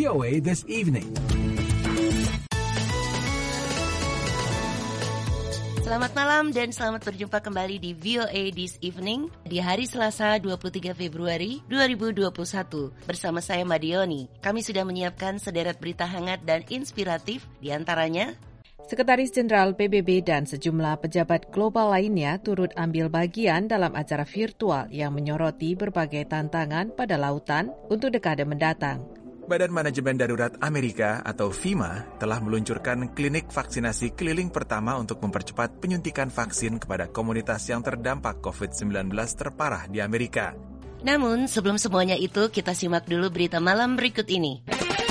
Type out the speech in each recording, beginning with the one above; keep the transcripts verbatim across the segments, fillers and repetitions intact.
O A This Evening. Selamat malam dan selamat berjumpa kembali di V O A This Evening di hari Selasa dua puluh tiga Februari dua ribu dua puluh satu. Bersama saya Madioni, kami sudah menyiapkan sederet berita hangat dan inspiratif, di antaranya Sekretaris Jenderal P B B dan sejumlah pejabat global lainnya turut ambil bagian dalam acara virtual yang menyoroti berbagai tantangan pada lautan untuk dekade mendatang. Badan Manajemen Darurat Amerika atau FEMA telah meluncurkan klinik vaksinasi keliling pertama untuk mempercepat penyuntikan vaksin kepada komunitas yang terdampak covid sembilan belas terparah di Amerika. Namun sebelum semuanya itu, kita simak dulu berita malam berikut ini.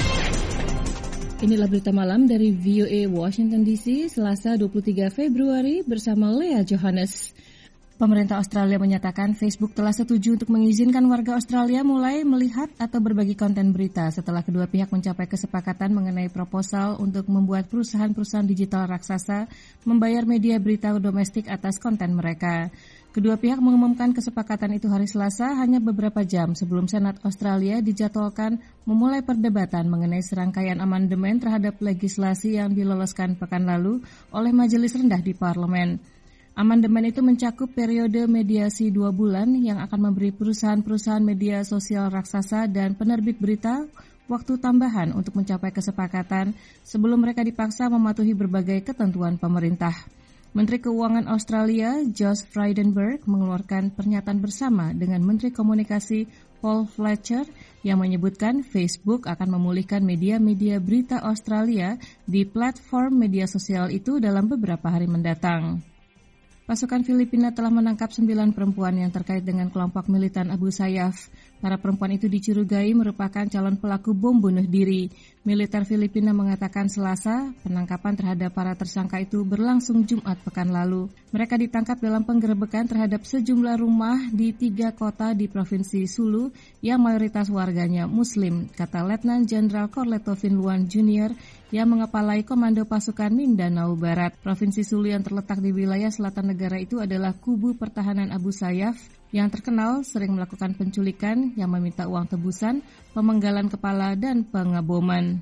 Inilah berita malam dari V O A Washington D C Selasa dua puluh tiga Februari bersama Lea Johannes. Pemerintah Australia menyatakan Facebook telah setuju untuk mengizinkan warga Australia mulai melihat atau berbagi konten berita setelah kedua pihak mencapai kesepakatan mengenai proposal untuk membuat perusahaan-perusahaan digital raksasa membayar media berita domestik atas konten mereka. Kedua pihak mengumumkan kesepakatan itu hari Selasa hanya beberapa jam sebelum Senat Australia dijadwalkan memulai perdebatan mengenai serangkaian amandemen terhadap legislasi yang diloloskan pekan lalu oleh Majelis Rendah di Parlemen. Amandemen itu mencakup periode mediasi dua bulan yang akan memberi perusahaan-perusahaan media sosial raksasa dan penerbit berita waktu tambahan untuk mencapai kesepakatan sebelum mereka dipaksa mematuhi berbagai ketentuan pemerintah. Menteri Keuangan Australia, Josh Frydenberg, mengeluarkan pernyataan bersama dengan Menteri Komunikasi Paul Fletcher yang menyebutkan Facebook akan memulihkan media-media berita Australia di platform media sosial itu dalam beberapa hari mendatang. Pasukan Filipina telah menangkap sembilan perempuan yang terkait dengan kelompok militan Abu Sayyaf. Para perempuan itu dicurigai merupakan calon pelaku bom bunuh diri. Militer Filipina mengatakan Selasa, penangkapan terhadap para tersangka itu berlangsung Jumat pekan lalu. Mereka ditangkap dalam penggerebekan terhadap sejumlah rumah di tiga kota di Provinsi Sulu yang mayoritas warganya Muslim, kata Letnan Jenderal Corleto Finluan Junior yang mengepalai Komando Pasukan Mindanao Barat. Provinsi Sulu yang terletak di wilayah selatan negara itu adalah kubu pertahanan Abu Sayyaf yang terkenal sering melakukan penculikan yang meminta uang tebusan, pemenggalan kepala, dan pengaboman.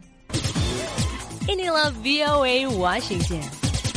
Inilah V O A Washington.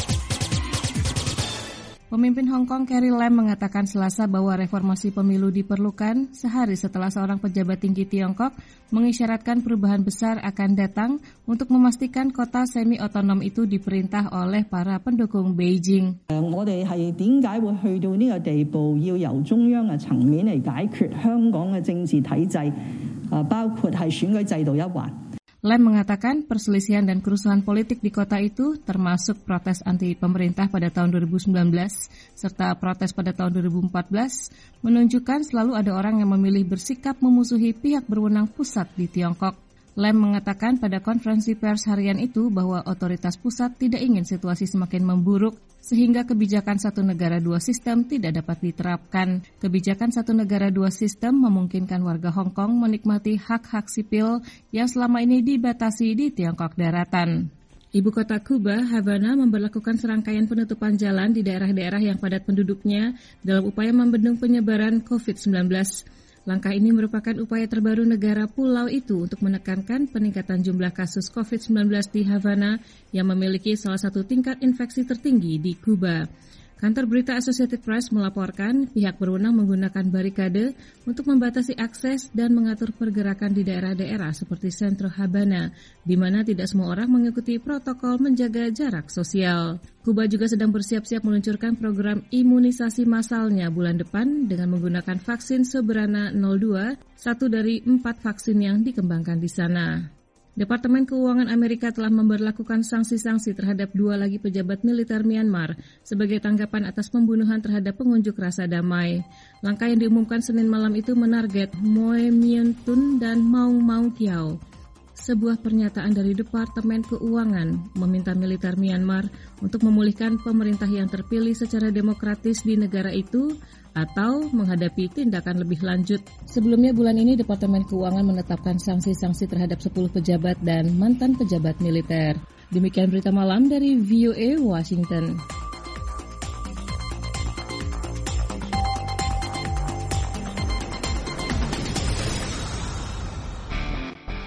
Pemimpin Hong Kong Carrie Lam mengatakan Selasa bahwa reformasi pemilu diperlukan sehari setelah seorang pejabat tinggi Tiongkok mengisyaratkan perubahan besar akan datang untuk memastikan kota semi-otonom itu diperintah oleh para pendukung Beijing. 我哋係點解會去到呢個地步，要由中央嘅層面嚟解決香港嘅政治體制，包括係選舉制度一環。 Lam mengatakan perselisihan dan kerusuhan politik di kota itu termasuk protes anti pemerintah pada tahun dua ribu sembilan belas serta protes pada tahun dua ribu empat belas menunjukkan selalu ada orang yang memilih bersikap memusuhi pihak berwenang pusat di Tiongkok. Lam mengatakan pada konferensi pers harian itu bahwa otoritas pusat tidak ingin situasi semakin memburuk sehingga kebijakan satu negara dua sistem tidak dapat diterapkan. Kebijakan satu negara dua sistem memungkinkan warga Hong Kong menikmati hak-hak sipil yang selama ini dibatasi di Tiongkok daratan. Ibu kota Kuba, Havana, memberlakukan serangkaian penutupan jalan di daerah-daerah yang padat penduduknya dalam upaya membendung penyebaran covid sembilan belas. Langkah ini merupakan upaya terbaru negara pulau itu untuk menekankan peningkatan jumlah kasus covid sembilan belas di Havana yang memiliki salah satu tingkat infeksi tertinggi di Kuba. Kantor berita Associated Press melaporkan pihak berwenang menggunakan barikade untuk membatasi akses dan mengatur pergerakan di daerah-daerah seperti sentro Habana, di mana tidak semua orang mengikuti protokol menjaga jarak sosial. Kuba juga sedang bersiap-siap meluncurkan program imunisasi massalnya bulan depan dengan menggunakan vaksin Soberana nol dua, satu dari empat vaksin yang dikembangkan di sana. Departemen Keuangan Amerika telah memberlakukan sanksi-sanksi terhadap dua lagi pejabat militer Myanmar sebagai tanggapan atas pembunuhan terhadap pengunjuk rasa damai. Langkah yang diumumkan Senin malam itu menarget Moe Mien Tun dan Maung Maung Kiao. Sebuah pernyataan dari Departemen Keuangan meminta militer Myanmar untuk memulihkan pemerintah yang terpilih secara demokratis di negara itu atau menghadapi tindakan lebih lanjut. Sebelumnya bulan ini Departemen Keuangan menetapkan sanksi-sanksi terhadap sepuluh pejabat dan mantan pejabat militer. Demikian berita malam dari V O A Washington.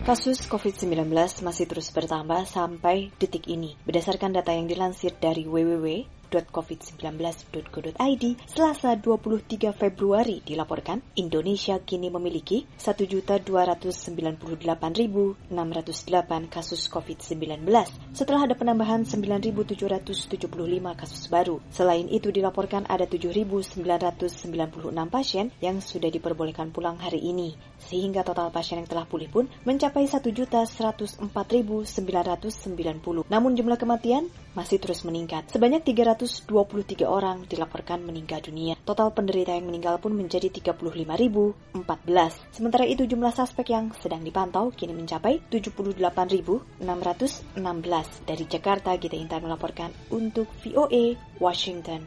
Kasus covid sembilan belas masih terus bertambah sampai detik ini. Berdasarkan data yang dilansir dari w w w titik covid sembilan belas titik go titik i d, Selasa dua puluh tiga Februari dilaporkan Indonesia kini memiliki satu juta dua ratus sembilan puluh delapan ribu enam ratus delapan kasus covid sembilan belas setelah ada penambahan sembilan ribu tujuh ratus tujuh puluh lima kasus baru. Selain itu dilaporkan ada tujuh ribu sembilan ratus sembilan puluh enam pasien yang sudah diperbolehkan pulang hari ini, sehingga total pasien yang telah pulih pun mencapai satu juta seratus empat ribu sembilan ratus sembilan puluh. Namun jumlah kematian masih terus meningkat. Sebanyak tiga ratus dua puluh tiga orang dilaporkan meninggal dunia. Total penderita yang meninggal pun menjadi tiga puluh lima ribu empat belas. Sementara itu jumlah suspek yang sedang dipantau kini mencapai tujuh puluh delapan ribu enam ratus enam belas. Dari Jakarta, Gita Intan melaporkan untuk V O A Washington.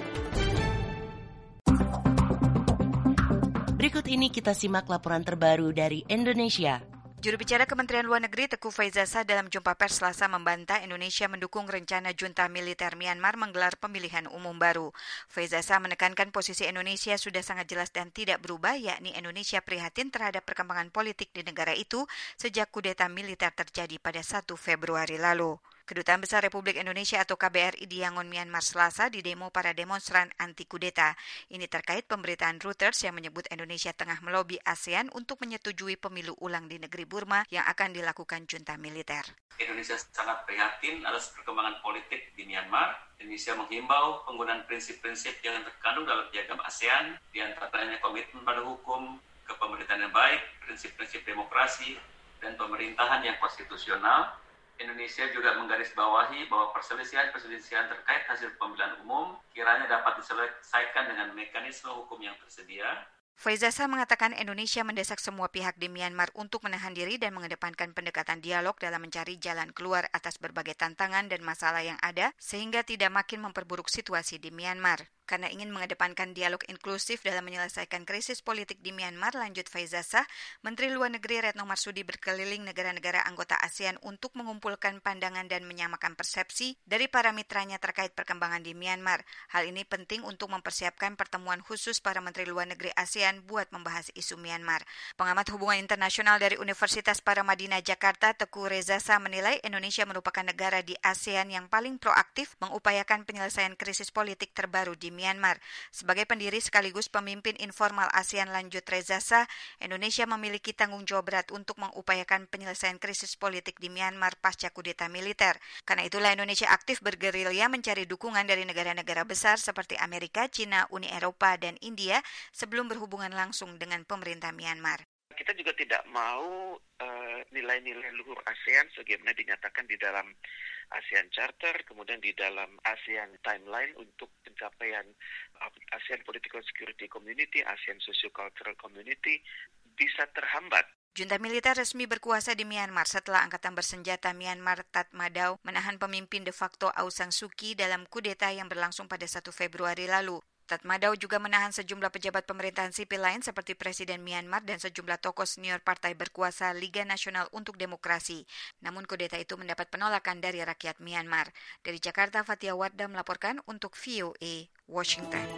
Berikut ini kita simak laporan terbaru dari Indonesia. Juru bicara Kementerian Luar Negeri Teuku Faizasyah dalam jumpa pers Selasa membantah Indonesia mendukung rencana junta militer Myanmar menggelar pemilihan umum baru. Faizasyah menekankan posisi Indonesia sudah sangat jelas dan tidak berubah, yakni Indonesia prihatin terhadap perkembangan politik di negara itu sejak kudeta militer terjadi pada satu Februari lalu. Kedutaan Besar Republik Indonesia atau K B R I di Yangon, Myanmar Selasa didemo para demonstran anti kudeta. Ini terkait pemberitaan Reuters yang menyebut Indonesia tengah melobi ASEAN untuk menyetujui pemilu ulang di negeri Burma yang akan dilakukan junta militer. Indonesia sangat prihatin atas perkembangan politik di Myanmar. Indonesia menghimbau penggunaan prinsip-prinsip yang terkandung dalam piagam ASEAN, di antaranya komitmen pada hukum, kepemerintahan yang baik, prinsip-prinsip demokrasi, dan pemerintahan yang konstitusional. Indonesia juga menggarisbawahi bahwa perselisihan-perselisihan terkait hasil pemilihan umum kiranya dapat diselesaikan dengan mekanisme hukum yang tersedia. Faizasyah mengatakan Indonesia mendesak semua pihak di Myanmar untuk menahan diri dan mengedepankan pendekatan dialog dalam mencari jalan keluar atas berbagai tantangan dan masalah yang ada sehingga tidak makin memperburuk situasi di Myanmar. Karena ingin mengedepankan dialog inklusif dalam menyelesaikan krisis politik di Myanmar, lanjut Faizasyah, Menteri Luar Negeri Retno Marsudi berkeliling negara-negara anggota ASEAN untuk mengumpulkan pandangan dan menyamakan persepsi dari para mitranya terkait perkembangan di Myanmar. Hal ini penting untuk mempersiapkan pertemuan khusus para Menteri Luar Negeri ASEAN buat membahas isu Myanmar. Pengamat hubungan internasional dari Universitas Paramadina Jakarta, Teguh Rezasa menilai Indonesia merupakan negara di ASEAN yang paling proaktif mengupayakan penyelesaian krisis politik terbaru di Myanmar. Sebagai pendiri sekaligus pemimpin informal ASEAN, lanjut Rezasa, Indonesia memiliki tanggung jawab berat untuk mengupayakan penyelesaian krisis politik di Myanmar pasca kudeta militer. Karena itulah Indonesia aktif bergerilya mencari dukungan dari negara-negara besar seperti Amerika, China, Uni Eropa, dan India sebelum berhubungan langsung dengan pemerintah Myanmar. Kita juga tidak mau uh, nilai-nilai luhur ASEAN sebagaimana dinyatakan di dalam ASEAN Charter, kemudian di dalam ASEAN Timeline untuk pencapaian ASEAN Political Security Community, ASEAN Socio-Cultural Community bisa terhambat. Junta militer resmi berkuasa di Myanmar setelah angkatan bersenjata Myanmar Tatmadaw menahan pemimpin de facto Aung San Suu Kyi dalam kudeta yang berlangsung pada satu Februari lalu. Tatmadaw juga menahan sejumlah pejabat pemerintahan sipil lain seperti Presiden Myanmar dan sejumlah tokoh senior partai berkuasa Liga Nasional untuk Demokrasi. Namun kudeta itu mendapat penolakan dari rakyat Myanmar. Dari Jakarta, Fatia Wardah melaporkan untuk V O A Washington.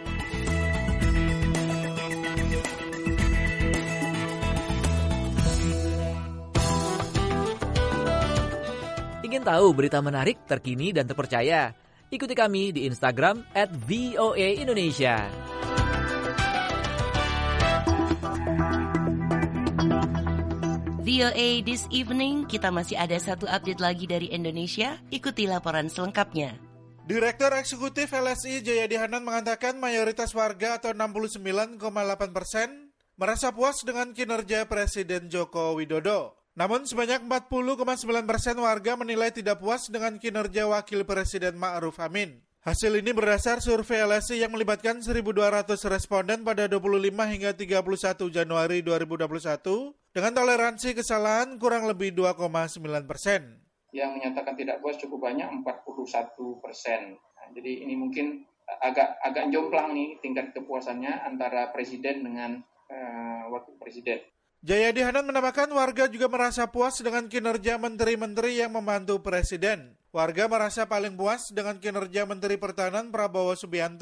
Ingin tahu berita menarik, terkini, dan terpercaya? Ikuti kami di Instagram at V O A Indonesia. V O A This Evening, kita masih ada satu update lagi dari Indonesia. Ikuti laporan selengkapnya. Direktur Eksekutif L S I Jayadi Hanan mengatakan mayoritas warga atau enam puluh sembilan koma delapan persen merasa puas dengan kinerja Presiden Joko Widodo. Namun sebanyak empat puluh koma sembilan persen warga menilai tidak puas dengan kinerja Wakil Presiden Ma'ruf Amin. Hasil ini berdasar survei L S I yang melibatkan seribu dua ratus responden pada dua puluh lima hingga tiga puluh satu Januari dua ribu dua puluh satu dengan toleransi kesalahan kurang lebih dua koma sembilan persen. Yang menyatakan tidak puas cukup banyak, empat puluh satu persen. Nah, jadi ini mungkin agak agak jomplang nih tingkat kepuasannya antara Presiden dengan uh, Wakil Presiden. Jayadi Hanan menambahkan warga juga merasa puas dengan kinerja menteri-menteri yang membantu Presiden. Warga merasa paling puas dengan kinerja Menteri Pertahanan Prabowo Subianto,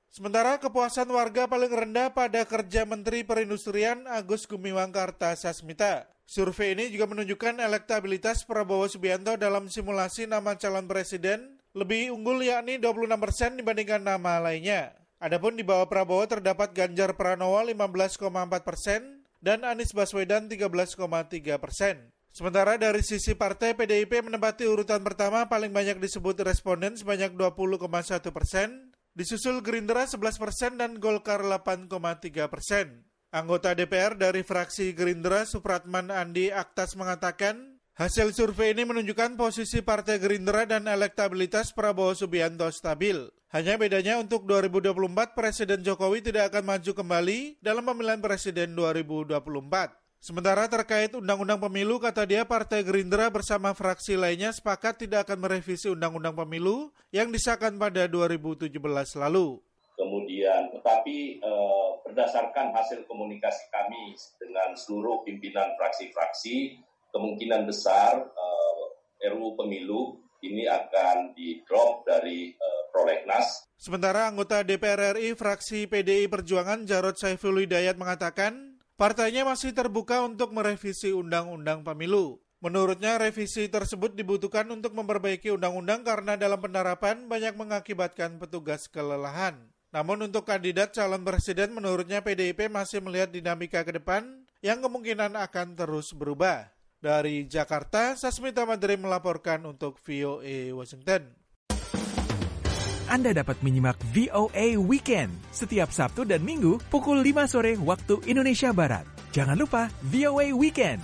Sementara kepuasan warga paling rendah pada kerja Menteri Perindustrian Agus Gumiwang Kartasasmita. Survei ini juga menunjukkan elektabilitas Prabowo Subianto dalam simulasi nama calon presiden lebih unggul, yakni dua puluh enam persen dibandingkan nama lainnya. Adapun di bawah Prabowo terdapat Ganjar Pranowo lima belas koma empat persen dan Anies Baswedan tiga belas koma tiga persen. Sementara dari sisi partai, P D I P menempati urutan pertama paling banyak disebut responden sebanyak dua puluh koma satu persen, disusul Gerindra sebelas persen dan Golkar delapan koma tiga persen. Anggota D P R dari fraksi Gerindra Supratman Andi Aktas mengatakan, hasil survei ini menunjukkan posisi Partai Gerindra dan elektabilitas Prabowo Subianto stabil. Hanya bedanya untuk dua ribu dua puluh empat, Presiden Jokowi tidak akan maju kembali dalam pemilihan Presiden dua ribu dua puluh empat. Sementara terkait Undang-Undang Pemilu, kata dia Partai Gerindra bersama fraksi lainnya sepakat tidak akan merevisi Undang-Undang Pemilu yang disahkan pada dua ribu tujuh belas lalu. Kemudian, tetapi eh, berdasarkan hasil komunikasi kami dengan seluruh pimpinan fraksi-fraksi, kemungkinan besar eh, R U U Pemilu ini akan di-drop dari eh, Prolegnas. Sementara anggota D P R R I fraksi P D I Perjuangan Jarod Saiful Hidayat mengatakan, partainya masih terbuka untuk merevisi Undang-Undang Pemilu. Menurutnya, revisi tersebut dibutuhkan untuk memperbaiki undang-undang karena dalam penerapan banyak mengakibatkan petugas kelelahan. Namun untuk kandidat calon presiden, menurutnya P D I P masih melihat dinamika ke depan yang kemungkinan akan terus berubah. Dari Jakarta, Sasmita Madri melaporkan untuk V O A Washington. Anda dapat menyimak V O A Weekend setiap Sabtu dan Minggu pukul lima sore waktu Indonesia Barat. Jangan lupa V O A Weekend.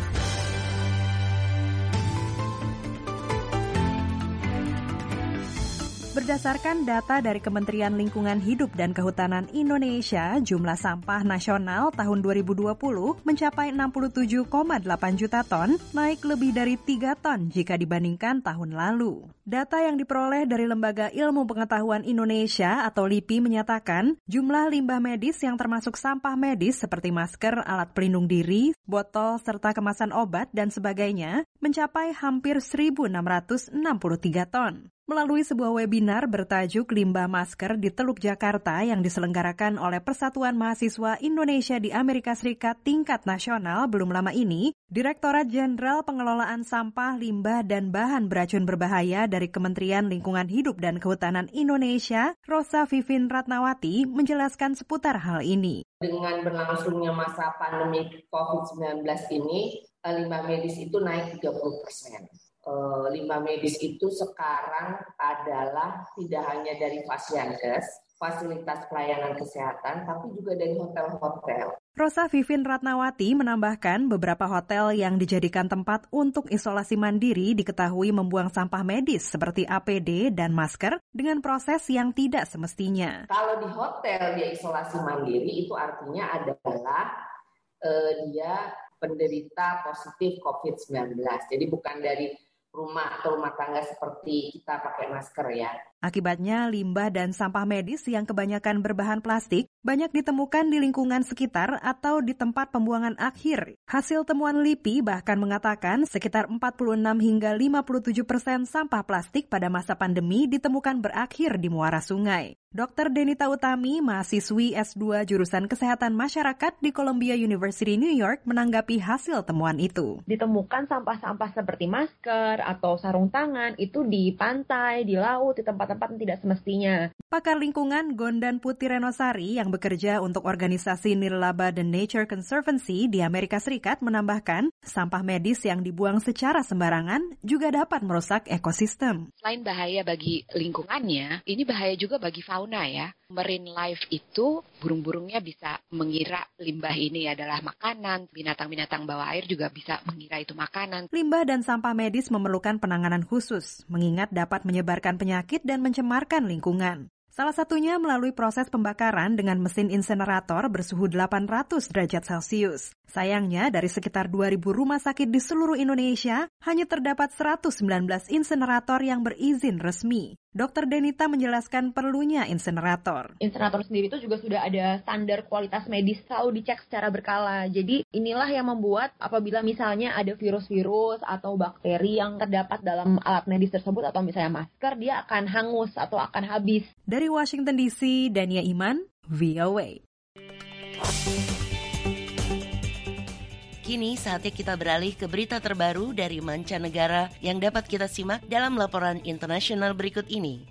Berdasarkan data dari Kementerian Lingkungan Hidup dan Kehutanan Indonesia, jumlah sampah nasional tahun dua ribu dua puluh mencapai enam puluh tujuh koma delapan juta ton, naik lebih dari tiga ton jika dibandingkan tahun lalu. Data yang diperoleh dari Lembaga Ilmu Pengetahuan Indonesia atau L I P I menyatakan, jumlah limbah medis yang termasuk sampah medis seperti masker, alat pelindung diri, botol, serta kemasan obat dan sebagainya mencapai hampir seribu enam ratus enam puluh tiga ton. Melalui sebuah webinar bertajuk Limbah Masker di Teluk Jakarta yang diselenggarakan oleh Persatuan Mahasiswa Indonesia di Amerika Serikat tingkat nasional belum lama ini, Direktorat Jenderal Pengelolaan Sampah, Limbah, dan Bahan Beracun Berbahaya dari Kementerian Lingkungan Hidup dan Kehutanan Indonesia, Rosa Vivin Ratnawati, menjelaskan seputar hal ini. Dengan berlangsungnya masa pandemi covid sembilan belas ini, limbah medis itu naik tiga puluh persen. Limbah medis itu sekarang adalah tidak hanya dari Fasiankes, fasilitas pelayanan kesehatan, tapi juga dari hotel-hotel. Rosa Vivin Ratnawati menambahkan beberapa hotel yang dijadikan tempat untuk isolasi mandiri diketahui membuang sampah medis seperti A P D dan masker dengan proses yang tidak semestinya. Kalau di hotel dia isolasi mandiri itu artinya adalah uh, dia penderita positif covid sembilan belas. Jadi bukan dari rumah atau rumah tangga seperti kita pakai masker ya. Akibatnya, limbah dan sampah medis yang kebanyakan berbahan plastik banyak ditemukan di lingkungan sekitar atau di tempat pembuangan akhir. Hasil temuan L I P I bahkan mengatakan sekitar empat puluh enam hingga lima puluh tujuh persen sampah plastik pada masa pandemi ditemukan berakhir di muara sungai. Dokter Denita Utami, mahasiswi S dua jurusan Kesehatan Masyarakat di Columbia University New York, menanggapi hasil temuan itu. Ditemukan sampah-sampah seperti masker atau sarung tangan itu di pantai, di laut, di tempat-tempat yang tidak semestinya. Pakar lingkungan Gondan Putih Renosari yang bekerja untuk organisasi Nirlaba dan Nature Conservancy di Amerika Serikat menambahkan, sampah medis yang dibuang secara sembarangan juga dapat merusak ekosistem. Selain bahaya bagi lingkungannya, ini bahaya juga bagi fauna ya. Marine life itu burung-burungnya bisa mengira limbah ini adalah makanan, binatang-binatang bawah air juga bisa mengira itu makanan. Limbah dan sampah medis memerlukan penanganan khusus, mengingat dapat menyebarkan penyakit dan mencemarkan lingkungan. Salah satunya melalui proses pembakaran dengan mesin insenerator bersuhu delapan ratus derajat Celcius. Sayangnya, dari sekitar dua ribu rumah sakit di seluruh Indonesia, hanya terdapat seratus sembilan belas insenerator yang berizin resmi. Dokter Denita menjelaskan perlunya insenerator. Insenerator sendiri itu juga sudah ada standar kualitas medis, selalu dicek secara berkala. Jadi inilah yang membuat apabila misalnya ada virus-virus atau bakteri yang terdapat dalam alat medis tersebut atau misalnya masker, dia akan hangus atau akan habis. Dari Dari Washington D C, Dania Iman, V O A. Kini saatnya kita beralih ke berita terbaru dari mancanegara yang dapat kita simak dalam laporan internasional berikut ini.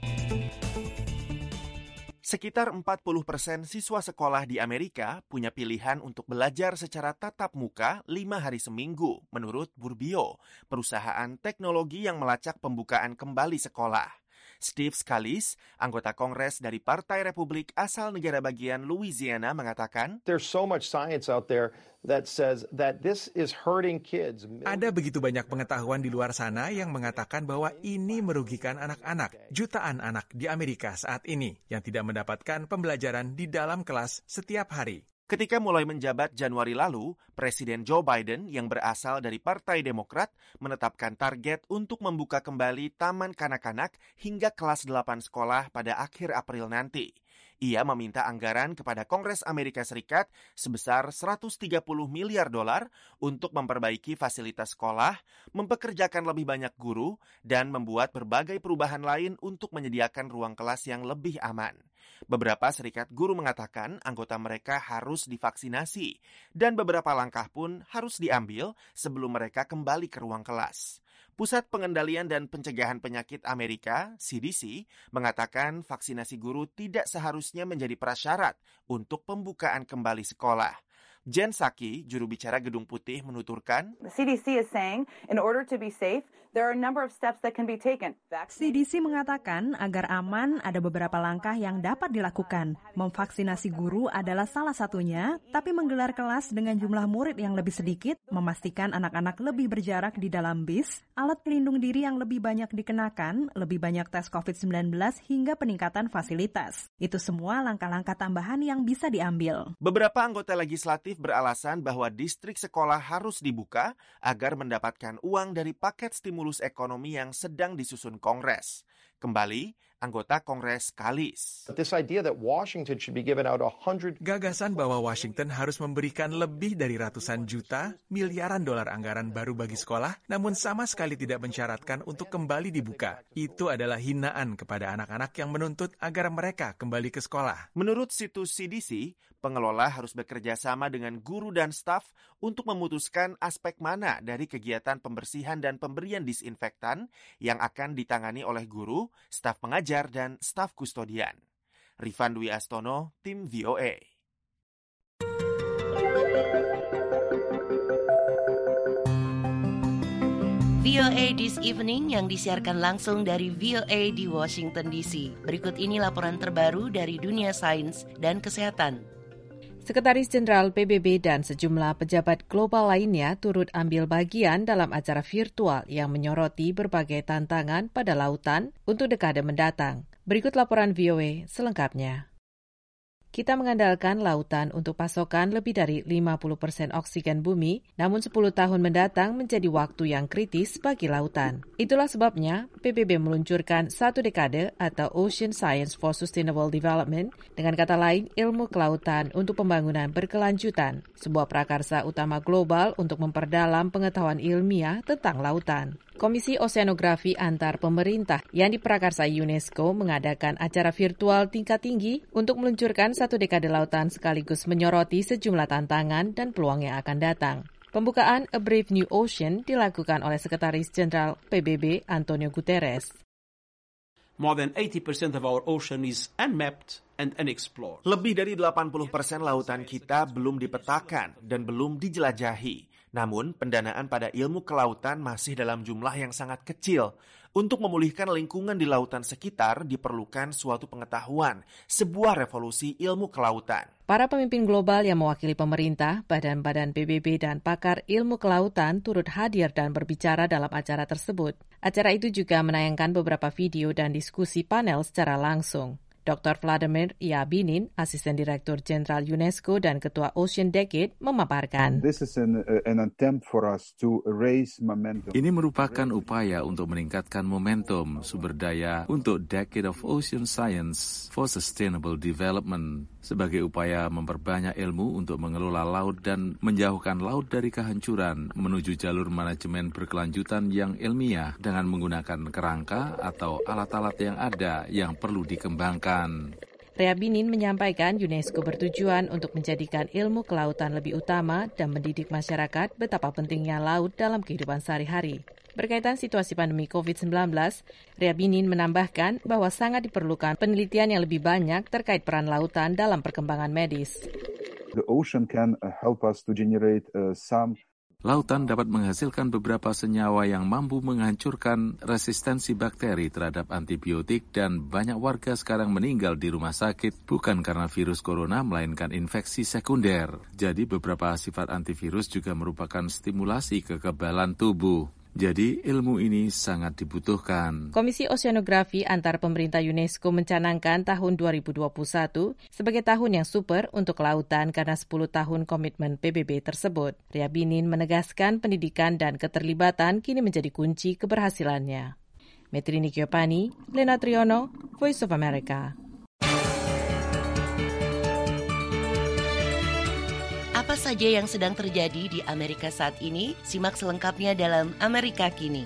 Sekitar empat puluh persen siswa sekolah di Amerika punya pilihan untuk belajar secara tatap muka lima hari seminggu, menurut Burbio, perusahaan teknologi yang melacak pembukaan kembali sekolah. Steve Scalise, anggota Kongres dari Partai Republik asal negara bagian Louisiana, mengatakan, There's so much science out there that says that this is hurting kids. Ada begitu banyak pengetahuan di luar sana yang mengatakan bahwa ini merugikan anak-anak, jutaan anak di Amerika saat ini yang tidak mendapatkan pembelajaran di dalam kelas setiap hari. Ketika mulai menjabat Januari lalu, Presiden Joe Biden yang berasal dari Partai Demokrat menetapkan target untuk membuka kembali taman kanak-kanak hingga kelas delapan sekolah pada akhir April nanti. Ia meminta anggaran kepada Kongres Amerika Serikat sebesar seratus tiga puluh miliar dolar untuk memperbaiki fasilitas sekolah, mempekerjakan lebih banyak guru, dan membuat berbagai perubahan lain untuk menyediakan ruang kelas yang lebih aman. Beberapa serikat guru mengatakan anggota mereka harus divaksinasi, dan beberapa langkah pun harus diambil sebelum mereka kembali ke ruang kelas. Pusat Pengendalian dan Pencegahan Penyakit Amerika, C D C, mengatakan vaksinasi guru tidak seharusnya menjadi prasyarat untuk pembukaan kembali sekolah. Jen Psaki, juru bicara Gedung Putih, menuturkan, The C D C is saying, in order to be safe, there are a number of steps that can be taken. C D C mengatakan agar aman ada beberapa langkah yang dapat dilakukan. Memvaksinasi guru adalah salah satunya, tapi menggelar kelas dengan jumlah murid yang lebih sedikit, memastikan anak-anak lebih berjarak di dalam bis, alat pelindung diri yang lebih banyak dikenakan, lebih banyak tes covid sembilan belas hingga peningkatan fasilitas. Itu semua langkah-langkah tambahan yang bisa diambil. Beberapa anggota legislatif beralasan bahwa distrik sekolah harus dibuka agar mendapatkan uang dari paket stimulus ekonomi yang sedang disusun Kongres. Kembali, anggota Kongres Scalise. Gagasan bahwa Washington harus memberikan lebih dari ratusan juta, miliaran dolar anggaran baru bagi sekolah, namun sama sekali tidak mensyaratkan untuk kembali dibuka. Itu adalah hinaan kepada anak-anak yang menuntut agar mereka kembali ke sekolah. Menurut situs C D C, pengelola harus bekerja sama dengan guru dan staf untuk memutuskan aspek mana dari kegiatan pembersihan dan pemberian disinfektan yang akan ditangani oleh guru, staf pengajar, dan staf kustodian. Rifan Dwi Astono, tim V O A. V O A This Evening yang disiarkan langsung dari V O A di Washington D C. Berikut ini laporan terbaru dari dunia sains dan kesehatan. Sekretaris Jenderal P B B dan sejumlah pejabat global lainnya turut ambil bagian dalam acara virtual yang menyoroti berbagai tantangan pada lautan untuk dekade mendatang. Berikut laporan V O A selengkapnya. Kita mengandalkan lautan untuk pasokan lebih dari lima puluh persen oksigen bumi, namun sepuluh tahun mendatang menjadi waktu yang kritis bagi lautan. Itulah sebabnya P B B meluncurkan satu dekade atau Ocean Science for Sustainable Development, dengan kata lain ilmu kelautan untuk pembangunan berkelanjutan, sebuah prakarsa utama global untuk memperdalam pengetahuan ilmiah tentang lautan. Komisi Oseanografi Antar Pemerintah yang diprakarsa UNESCO mengadakan acara virtual tingkat tinggi untuk meluncurkan satu dekade lautan sekaligus menyoroti sejumlah tantangan dan peluang yang akan datang. Pembukaan A Brave New Ocean dilakukan oleh Sekretaris Jenderal P B B Antonio Guterres. More than eighty percent of our ocean is unmapped and unexplored. Lebih dari delapan puluh persen lautan kita belum dipetakan dan belum dijelajahi. Namun, pendanaan pada ilmu kelautan masih dalam jumlah yang sangat kecil. Untuk memulihkan lingkungan di lautan sekitar diperlukan suatu pengetahuan, sebuah revolusi ilmu kelautan. Para pemimpin global yang mewakili pemerintah, badan-badan P B B dan pakar ilmu kelautan turut hadir dan berbicara dalam acara tersebut. Acara itu juga menayangkan beberapa video dan diskusi panel secara langsung. Doktor Vladimir Yabinin, Asisten Direktur Jenderal UNESCO dan Ketua Ocean Decade, memaparkan. This is an, an attempt for us to raise momentum. Ini merupakan upaya untuk meningkatkan momentum sumber daya untuk Decade of Ocean Science for Sustainable Development, sebagai upaya memperbanyak ilmu untuk mengelola laut dan menjauhkan laut dari kehancuran menuju jalur manajemen berkelanjutan yang ilmiah dengan menggunakan kerangka atau alat-alat yang ada yang perlu dikembangkan. Ryabinin menyampaikan UNESCO bertujuan untuk menjadikan ilmu kelautan lebih utama dan mendidik masyarakat betapa pentingnya laut dalam kehidupan sehari-hari. Berkaitan situasi pandemi covid sembilan belas, Ryabinin menambahkan bahwa sangat diperlukan penelitian yang lebih banyak terkait peran lautan dalam perkembangan medis. The ocean can help us to generate uh, some Lautan dapat menghasilkan beberapa senyawa yang mampu menghancurkan resistensi bakteri terhadap antibiotik dan banyak warga sekarang meninggal di rumah sakit bukan karena virus corona melainkan infeksi sekunder. Jadi beberapa sifat antivirus juga merupakan stimulasi kekebalan tubuh. Jadi ilmu ini sangat dibutuhkan. Komisi Oceanografi antar pemerintah UNESCO mencanangkan tahun dua ribu dua puluh satu sebagai tahun yang super untuk lautan karena sepuluh tahun komitmen P B B tersebut. Ryabinin menegaskan pendidikan dan keterlibatan kini menjadi kunci keberhasilannya. Metrini Giopani, Lena Triono, Voice of America. Apa saja yang sedang terjadi di Amerika saat ini? Simak selengkapnya dalam Amerika Kini.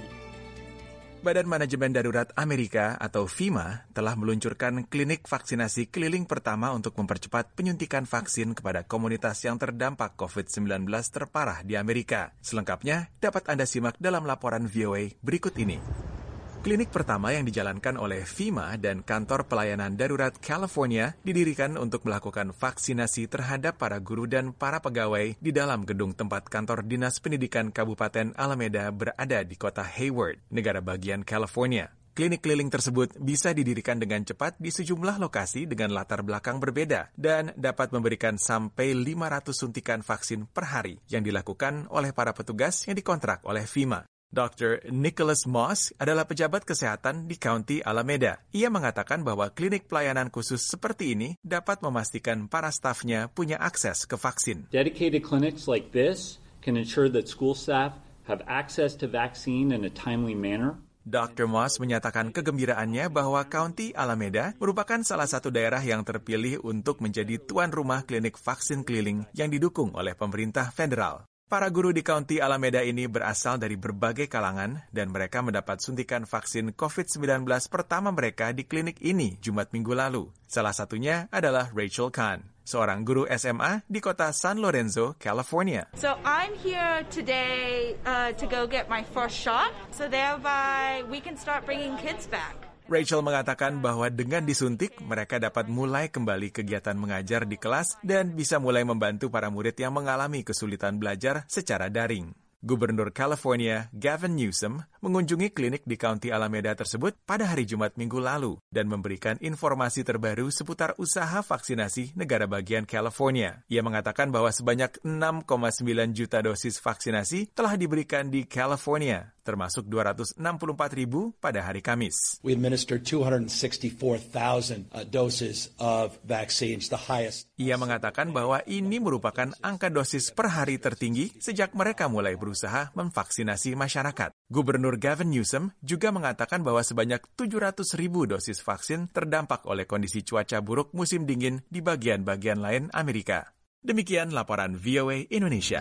Badan Manajemen Darurat Amerika atau FEMA telah meluncurkan klinik vaksinasi keliling pertama untuk mempercepat penyuntikan vaksin kepada komunitas yang terdampak covid sembilan belas terparah di Amerika. Selengkapnya dapat Anda simak dalam laporan V O A berikut ini. Klinik pertama yang dijalankan oleh FEMA dan Kantor Pelayanan Darurat California didirikan untuk melakukan vaksinasi terhadap para guru dan para pegawai di dalam gedung tempat kantor Dinas Pendidikan Kabupaten Alameda berada di kota Hayward, negara bagian California. Klinik keliling tersebut bisa didirikan dengan cepat di sejumlah lokasi dengan latar belakang berbeda dan dapat memberikan sampai lima ratus suntikan vaksin per hari yang dilakukan oleh para petugas yang dikontrak oleh FEMA. dokter Nicholas Moss adalah pejabat kesehatan di County Alameda. Ia mengatakan bahwa klinik pelayanan khusus seperti ini dapat memastikan para stafnya punya akses ke vaksin. Dedicated clinics like this can ensure that school staff have access to vaccine in a timely manner. dokter Moss menyatakan kegembiraannya bahwa County Alameda merupakan salah satu daerah yang terpilih untuk menjadi tuan rumah klinik vaksin keliling yang didukung oleh pemerintah federal. Para guru di County Alameda ini berasal dari berbagai kalangan dan mereka mendapat suntikan vaksin covid sembilan belas pertama mereka di klinik ini Jumat minggu lalu. Salah satunya adalah Rachel Kahn, seorang guru S M A di kota San Lorenzo, California. So I'm here today uh, to go get my first shot, so thereby we can start bringing kids back. Rachel mengatakan bahwa dengan disuntik, mereka dapat mulai kembali kegiatan mengajar di kelas dan bisa mulai membantu para murid yang mengalami kesulitan belajar secara daring. Gubernur California, Gavin Newsom, mengunjungi klinik di County Alameda tersebut pada hari Jumat minggu lalu dan memberikan informasi terbaru seputar usaha vaksinasi negara bagian California. Ia mengatakan bahwa sebanyak enam koma sembilan juta dosis vaksinasi telah diberikan di California, termasuk dua ratus enam puluh empat ribu pada hari Kamis. We administered two hundred sixty-four thousand uh, doses of vaccines, the highest. Ia mengatakan bahwa ini merupakan angka dosis per hari tertinggi sejak mereka mulai berusaha memvaksinasi masyarakat. Gubernur Gavin Newsom juga mengatakan bahwa sebanyak tujuh ratus ribu dosis vaksin terdampak oleh kondisi cuaca buruk musim dingin di bagian-bagian lain Amerika. Demikian laporan V O A Indonesia.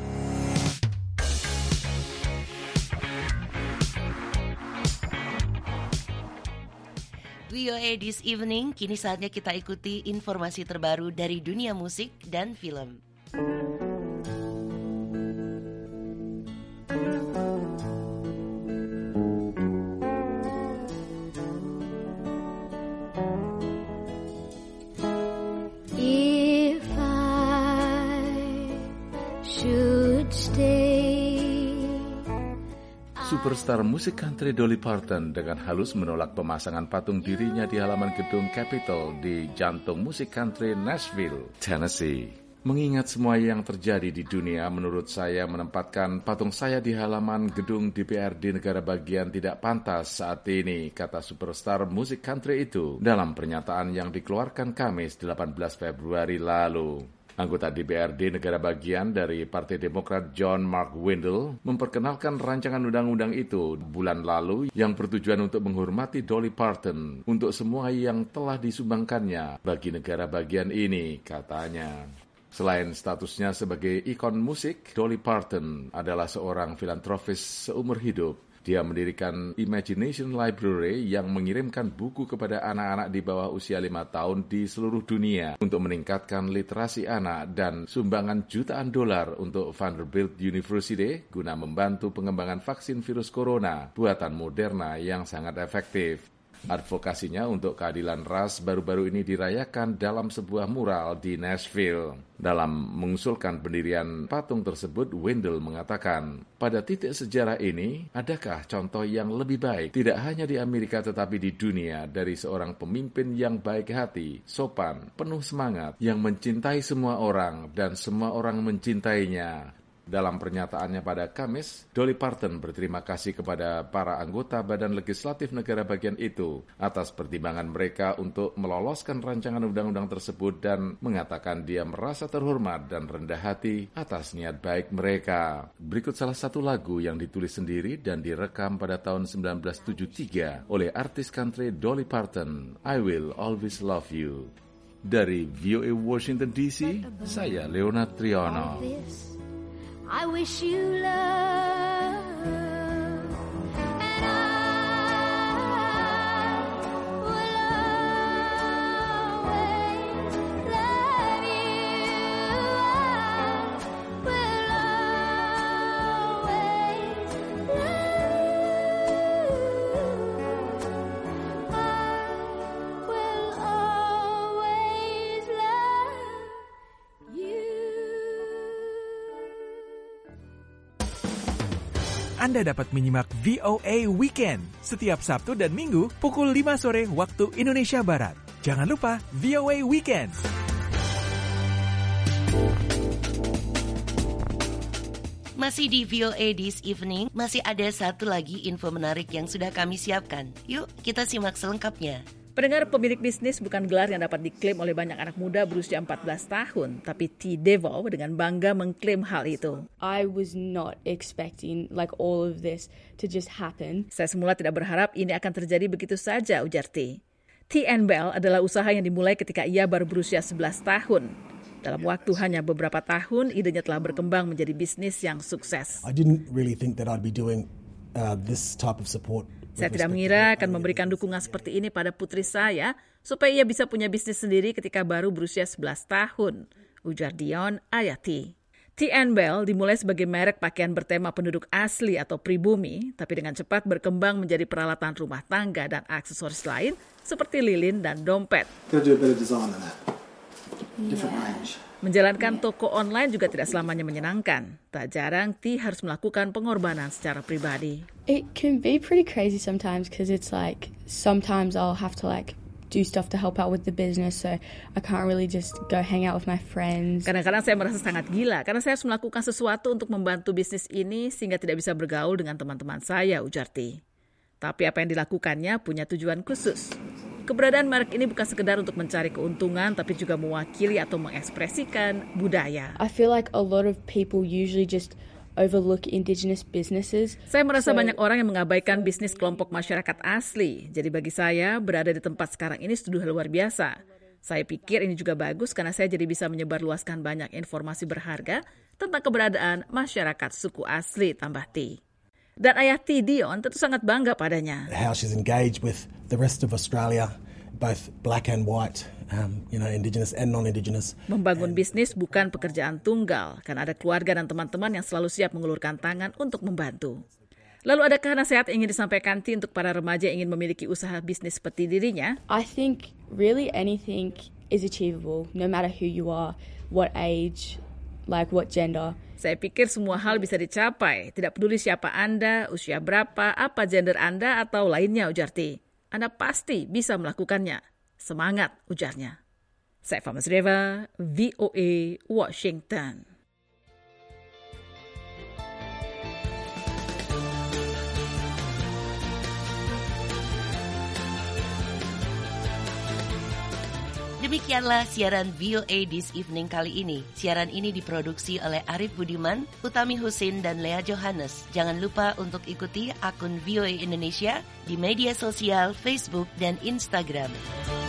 V O A This Evening, kini saatnya kita ikuti informasi terbaru dari dunia musik dan film. If I should stay. Superstar musik country Dolly Parton dengan halus menolak pemasangan patung dirinya di halaman gedung Capitol di jantung musik country Nashville, Tennessee. Mengingat semua yang terjadi di dunia, menurut saya menempatkan patung saya di halaman gedung D P R D negara bagian tidak pantas saat ini, kata superstar musik country itu dalam pernyataan yang dikeluarkan Kamis delapan belas Februari lalu. Anggota D B R D negara bagian dari Partai Demokrat John Mark Wendell memperkenalkan rancangan undang-undang itu bulan lalu yang bertujuan untuk menghormati Dolly Parton untuk semua yang telah disumbangkannya bagi negara bagian ini, katanya. Selain statusnya sebagai ikon musik, Dolly Parton adalah seorang filantropis seumur hidup. Dia mendirikan Imagination Library yang mengirimkan buku kepada anak-anak di bawah usia lima tahun di seluruh dunia untuk meningkatkan literasi anak dan sumbangan jutaan dolar untuk Vanderbilt University guna membantu pengembangan vaksin virus corona buatan Moderna yang sangat efektif. Advokasinya untuk keadilan ras baru-baru ini dirayakan dalam sebuah mural di Nashville. Dalam mengusulkan pendirian patung tersebut, Wendell mengatakan, pada titik sejarah ini, adakah contoh yang lebih baik, tidak hanya di Amerika tetapi di dunia, dari seorang pemimpin yang baik hati, sopan, penuh semangat, yang mencintai semua orang dan semua orang mencintainya. Dalam pernyataannya pada Kamis, Dolly Parton berterima kasih kepada para anggota Badan Legislatif negara bagian itu atas pertimbangan mereka untuk meloloskan rancangan undang-undang tersebut dan mengatakan dia merasa terhormat dan rendah hati atas niat baik mereka. Berikut salah satu lagu yang ditulis sendiri dan direkam pada tahun sembilan belas tujuh puluh tiga oleh artis country Dolly Parton, I Will Always Love You. Dari V O A Washington D C, saya Leonard Triono. I wish you love, and I will always love you. I will always love you. I will always love you. Anda dapat menyimak V O A Weekend setiap Sabtu dan Minggu pukul lima sore waktu Indonesia Barat. Jangan lupa V O A Weekend. Masih di V O A This Evening, masih ada satu lagi info menarik yang sudah kami siapkan. Yuk, kita simak selengkapnya. Pendengar, pemilik bisnis bukan gelar yang dapat diklaim oleh banyak anak muda berusia empat belas tahun, tapi T. Devo dengan bangga mengklaim hal itu. I was not expecting like all of this to just happen. Saya semula tidak berharap ini akan terjadi begitu saja, ujar T. T and Bell adalah usaha yang dimulai ketika ia baru berusia sebelas tahun. Dalam waktu hanya beberapa tahun, idenya telah berkembang menjadi bisnis yang sukses. I didn't really think that I'd be doing uh, this type of support. Saya tidak mengira akan memberikan dukungan seperti ini pada putri saya supaya ia bisa punya bisnis sendiri ketika baru berusia sebelas tahun, ujar Dion Ayati. T and Bell dimulai sebagai merek pakaian bertema penduduk asli atau pribumi, tapi dengan cepat berkembang menjadi peralatan rumah tangga dan aksesoris lain seperti lilin dan dompet. Menjalankan toko online juga tidak selamanya menyenangkan. Tak jarang T harus melakukan pengorbanan secara pribadi. It can be pretty crazy sometimes because it's like sometimes I'll have to like do stuff to help out with the business, so I can't really just go hang out with my friends. Kadang-kadang saya merasa sangat gila karena saya harus melakukan sesuatu untuk membantu bisnis ini sehingga tidak bisa bergaul dengan teman-teman saya, ujar T. Tapi apa yang dilakukannya punya tujuan khusus. Keberadaan merek ini bukan sekedar untuk mencari keuntungan, tapi juga mewakili atau mengekspresikan budaya. I feel like a lot of people usually just overlook indigenous businesses. Saya merasa so, banyak orang yang mengabaikan bisnis kelompok masyarakat asli. Jadi bagi saya, berada di tempat sekarang ini sudah luar biasa. Saya pikir ini juga bagus karena saya jadi bisa menyebarluaskan banyak informasi berharga tentang keberadaan masyarakat suku asli, tambah T. Dan ayah T, Dion, tentu sangat bangga padanya. How she's engaged with the rest of Australia, both black and white, um, you know, indigenous and non-indigenous. Membangun and... bisnis bukan pekerjaan tunggal, karena ada keluarga dan teman-teman yang selalu siap mengulurkan tangan untuk membantu. Lalu adakah nasihat yang ingin disampaikan T untuk para remaja yang ingin memiliki usaha bisnis seperti dirinya? I think really anything is achievable, no matter who you are, what age, like what gender. Saya pikir semua hal bisa dicapai, tidak peduli siapa Anda, usia berapa, apa gender Anda, atau lainnya, ujar T. Anda pasti bisa melakukannya. Semangat, ujarnya. Saya Fama Sreva, V O A, Washington. Demikianlah siaran V O A This Evening kali ini. Siaran ini diproduksi oleh Arif Budiman, Utami Husin, dan Lea Johannes. Jangan lupa untuk ikuti akun V O A Indonesia di media sosial Facebook dan Instagram.